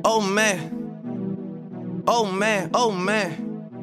Oh man, oh man, oh man.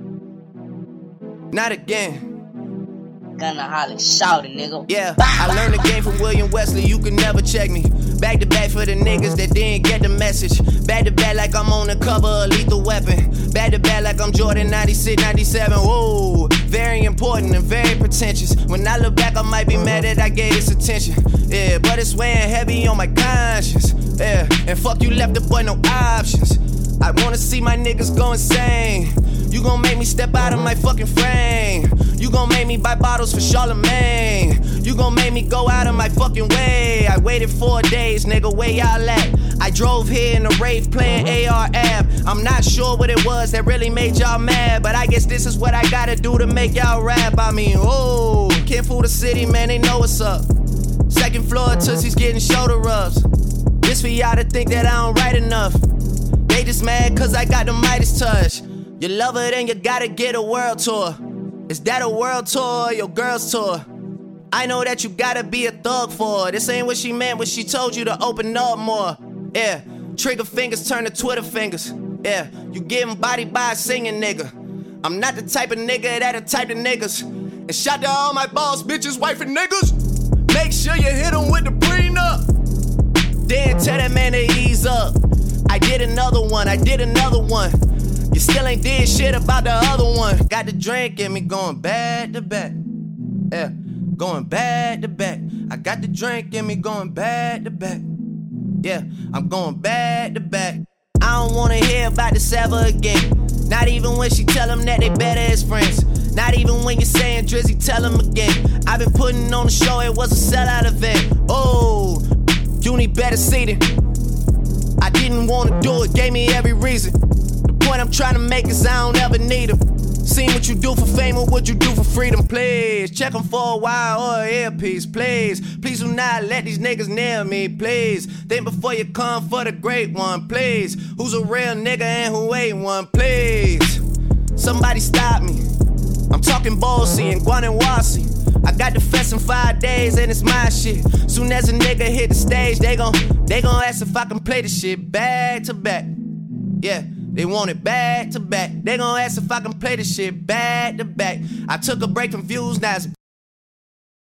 Not again. Gonna holler, shout it, nigga. Yeah, I learned the game from William Wesley, you can never check me. Back to back for the niggas that didn't get the message. Back to back like I'm on the cover of Lethal Weapon. Back to back like I'm Jordan 96, 97. Whoa, very important and very pretentious. When I look back, I might be mad that I gave this attention. Yeah, but it's weighing heavy on my conscience. Yeah, and fuck you left the boy no options. I wanna see my niggas go insane. You gon' make me step out of my fucking frame. You gon' make me buy bottles for Charlemagne. You gon' make me go out of my fucking way. I waited 4 days, nigga, where y'all at? I drove here in a rave playing AR-AB. I'm not sure what it was that really made y'all mad, but I guess this is what I gotta do to make y'all rap. I mean, oh, can't fool the city, man, they know what's up. Second floor, Tootsie's getting shoulder rubs. This for y'all to think that I don't write enough. They just mad cause I got the Midas touch. You love her, then you gotta get a world tour. Is that a world tour or your girl's tour? I know that you gotta be a thug for her. This ain't what she meant when she told you to open up more. Yeah, trigger fingers turn to Twitter fingers. Yeah, you getting bodied by a singing nigga. I'm not the type of nigga that'll type of niggas. And shout to all my boss bitches, wife and niggas. Make sure you hit them with the prenup. Then tell that man to ease up. I did another one. You still ain't did shit about the other one. Got the drink in me going back to back. Yeah, going back to back. I got the drink in me going back to back. Yeah, I'm going back to back. I don't wanna hear about this ever again. Not even when she tell them that they better as friends. Not even when you're saying Drizzy, tell them again. I've been putting on the show, it was a sellout event. Oh, you need better seating. I didn't wanna do it, gave me every reason. The point I'm trying to make is I don't ever need them. Seen what you do for fame or what you do for freedom, please. Check them for a while or an earpiece, please. Please do not let these niggas near me, please. Think before you come for the great one, please. Who's a real nigga and who ain't one, please. Somebody stop me. I'm talking Bossy and Guanawasi. I got the fest in 5 days and it's my shit. Soon as a nigga hit the stage, they gon' ask if I can play the shit back to back. Yeah, they want it back to back. They gon' ask if I can play the shit back to back. I took a break from views, now it's